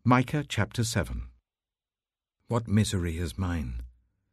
Micah chapter 7. What misery is mine!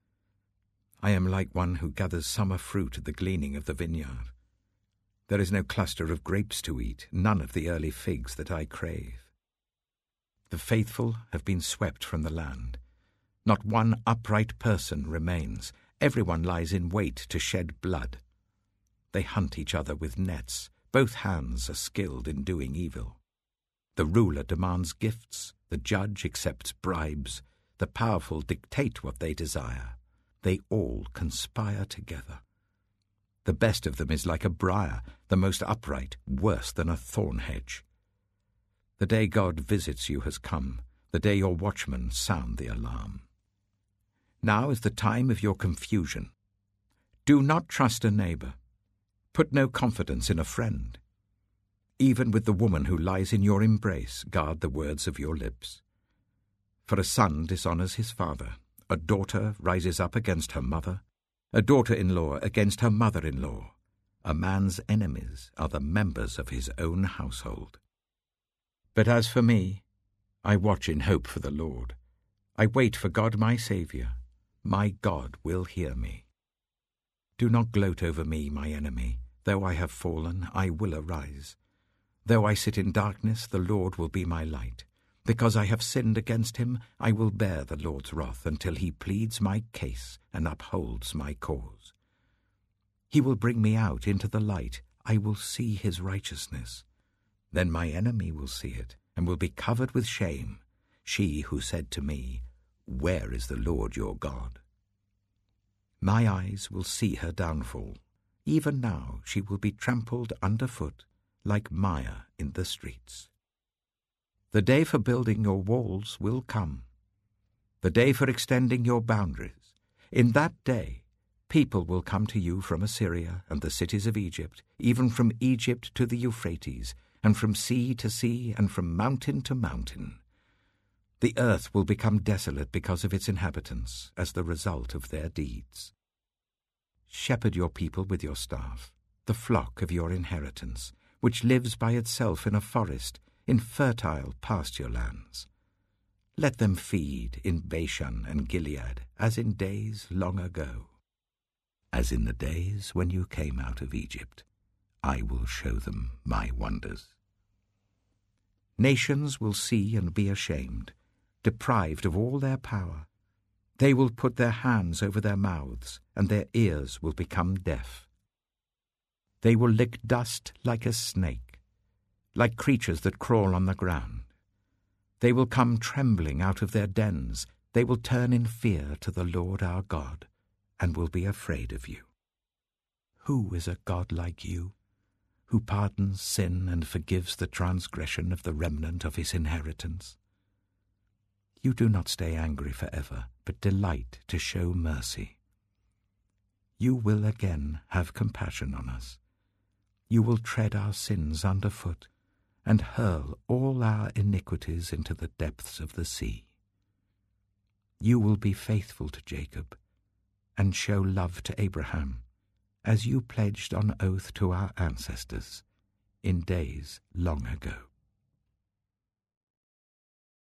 I am like one who gathers summer fruit at the gleaning of the vineyard. There is no cluster of grapes to eat, none of the early figs that I crave. The faithful have been swept from the land. Not one upright person remains. Everyone lies in wait to shed blood. They hunt each other with nets. Both hands are skilled in doing evil. The ruler demands gifts. The judge accepts bribes. The powerful dictate what they desire. They all conspire together. The best of them is like a briar, the most upright, worse than a thorn hedge. The day God visits you has come, the day your watchmen sound the alarm. Now is the time of your confusion. Do not trust a neighbor. Put no confidence in a friend. Even with the woman who lies in your embrace, guard the words of your lips. For a son dishonors his father, a daughter rises up against her mother, a daughter-in-law against her mother-in-law. A man's enemies are the members of his own household. But as for me, I watch in hope for the Lord. I wait for God my Saviour. My God will hear me. Do not gloat over me, my enemy. Though I have fallen, I will arise. Though I sit in darkness, the Lord will be my light. Because I have sinned against him, I will bear the Lord's wrath until he pleads my case and upholds my cause. He will bring me out into the light. I will see his righteousness. Then my enemy will see it and will be covered with shame, she who said to me, "Where is the Lord your God?" My eyes will see her downfall. Even now she will be trampled underfoot like mire in the streets. The day for building your walls will come, the day for extending your boundaries. In that day, people will come to you from Assyria and the cities of Egypt, even from Egypt to the Euphrates, and from sea to sea, and from mountain to mountain. The earth will become desolate because of its inhabitants, as the result of their deeds. Shepherd your people with your staff, the flock of your inheritance, which lives by itself in a forest, in fertile pasture lands. Let them feed in Bashan and Gilead, as in days long ago. As in the days when you came out of Egypt, I will show them my wonders. Nations will see and be ashamed, deprived of all their power. They will put their hands over their mouths, and their ears will become deaf. They will lick dust like a snake, like creatures that crawl on the ground. They will come trembling out of their dens. They will turn in fear to the Lord our God, and will be afraid of you. Who is a God like you, who pardons sin and forgives the transgression of the remnant of his inheritance? You do not stay angry forever, but delight to show mercy. You will again have compassion on us. You will tread our sins underfoot and hurl all our iniquities into the depths of the sea. You will be faithful to Jacob and show love to Abraham, as you pledged on oath to our ancestors in days long ago.